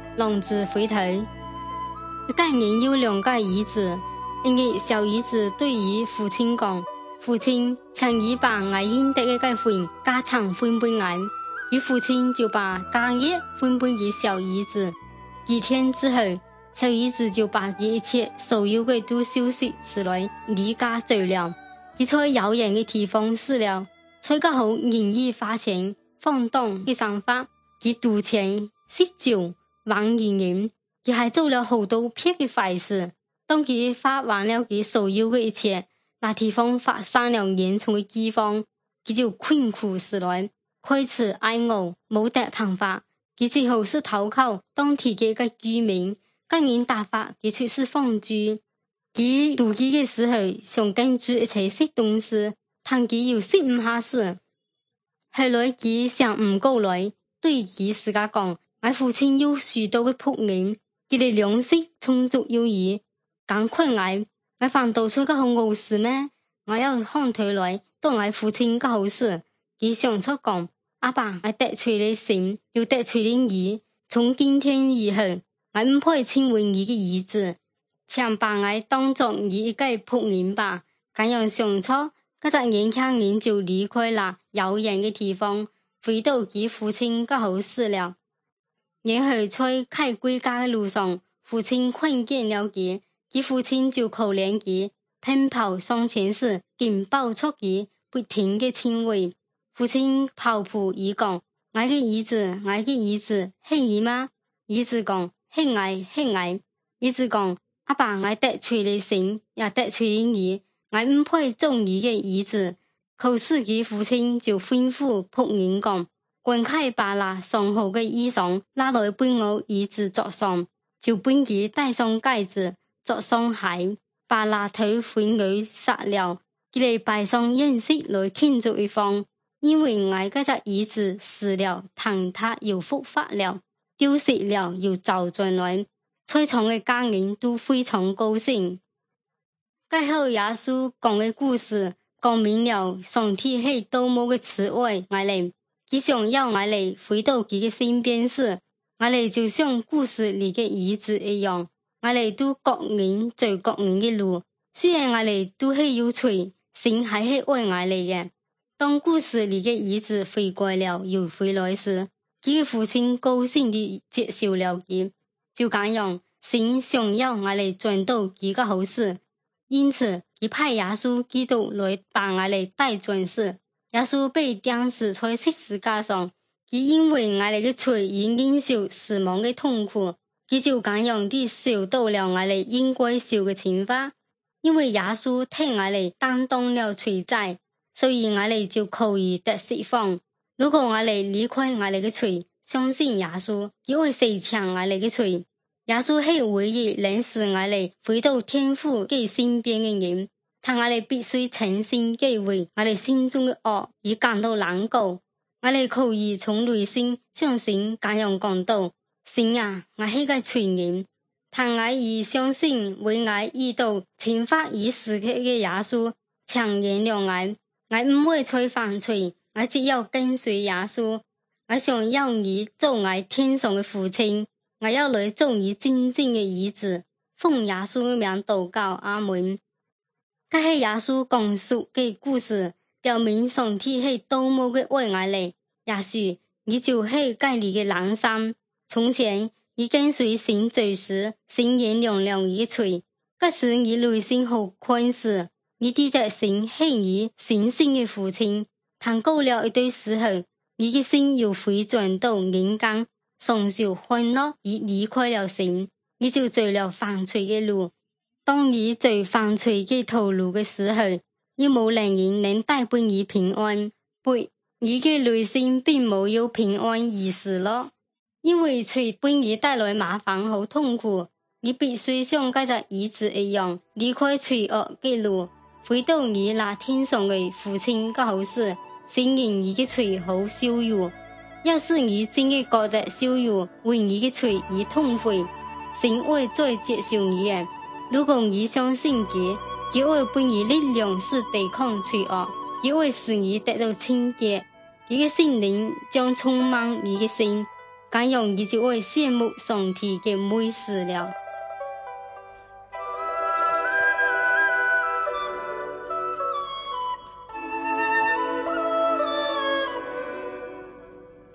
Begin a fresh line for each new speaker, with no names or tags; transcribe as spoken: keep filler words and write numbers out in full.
浪子回頭。一家人有兩個兒子，因為小兒子對於父親講，父親請你把我應得嘅份家產分俾我，而父親就把家業分俾給小兒子。幾天之後，小兒子就把一切所有嘅都收拾起來，離家走了。佢在遙遠嘅地方死了，在剛好任意花錢放蕩嘅想法，佢賭錢食酒玩艷宴，佢還做了好多撇嘅壞事。當佢花完了佢所有嘅一切，那地方發生了嚴重嘅饑荒，佢就困苦起來，開始挨餓，冇得辦法，佢只好是投靠當地嘅個居民，跟人打發佢出去放豬。佢妒忌嘅時候，想跟豬一齊食東西，但佢又食唔下事。後來佢想唔過來，對佢自家講：我父親有許多嘅僕人，佢哋糧食充足有餘，趕快我，我反倒出個好餓死咩？我要看頭來，當我父親個好事。佢想出講：阿爸，我得罪你神，又得罪你兒，從今天以後，我唔配稱為你嘅兒子。請把我當作你一個僕人吧。咁樣想錯，嗰隻年輕人就離開了遙遠嘅地方，回到佢父親個好死了。然後在開歸家嘅路上，父親看見了佢，佢父親就可憐佢，奔跑上前時，緊抱住佢，不停嘅親餵。父親抱抱兒講：我嘅兒子，我嘅兒子，係你嗎？兒子講：係我，係我。兒子講：阿爸，我得罪你神，也得罪你兒，我唔配做你嘅兒子。可是佢父親就吩咐僕人講：趕快把那上好嘅衣裳拿來俾我兒子着上，就幫佢戴上戒指，着上鞋，把那頭髮佢殺了，佢哋擺上宴席來慶祝一番。因為我嗰隻兒子死了，但他又復活了，丟失了又找進來。在場嘅家人都非常高興。最後耶穌講嘅故事講明了上帝係多麼嘅慈愛我哋，佢想要我哋回到佢嘅身邊時，我哋就像故事裏嘅兒子一樣，我哋都各人走各人嘅路。雖然我哋都係有罪，神還係愛我哋嘅。當故事裏嘅兒子悔改了又回來時，佢嘅父親高興地接受了佢。就咁樣，神想要我哋轉到佢個好事，因此佢派耶穌基督來把我哋帶轉世。耶穌被釘死在十字架上，佢因為我哋嘅罪而忍受死亡嘅痛苦，佢就咁樣地受到了我哋應該受嘅懲罰。因為耶穌替我哋擔當了罪債，所以我哋就可以得釋放。如果我哋離開我哋嘅罪，相信耶穌，佢會洗淨我哋嘅罪。耶穌係唯一能使我哋回到天父嘅身邊嘅人，但我哋必須誠心嘅為我哋心中嘅惡而感到難過。我哋可以從內心相信咁樣講到：神啊，我係個罪人，但我已相信為我遇到懲罰而死嘅耶穌，請原諒我。我唔會再犯罪，我只要跟隨耶穌。我想要你做我天上嘅父親，我要來做你真正嘅兒子。奉耶穌嘅名禱告，阿門。這係耶穌講述嘅故事，表明上帝係多麼嘅愛我哋。也許你就係該裏嘅人生，從前你跟隨神走時，神原諒了你嘅罪，嗰時你內心好寬恕，你記得神係你神聖嘅父親。但過了一段時候，你嘅心又回轉到人間，承受歡樂而離開了神，你就走了犯罪嘅路。當你走犯罪嘅道路嘅時候，亦冇人人能帶俾你平安，不，你嘅內心並冇有平安而死咯。因為罪俾你帶來麻煩和痛苦，你必須像嗰隻兒子一樣離開罪惡嘅路，回到你那天上嘅父親嘅好事，承認你嘅罪和羞辱。要是你真嘅覺得羞辱，為你嘅罪而痛悔，神會再接受你嘅。如果你相信佢，佢會俾你力量是抵抗罪惡，佢會使你得到清潔，佢嘅聖靈將充滿你嘅心， 更容易就會羨慕上帝嘅美事了。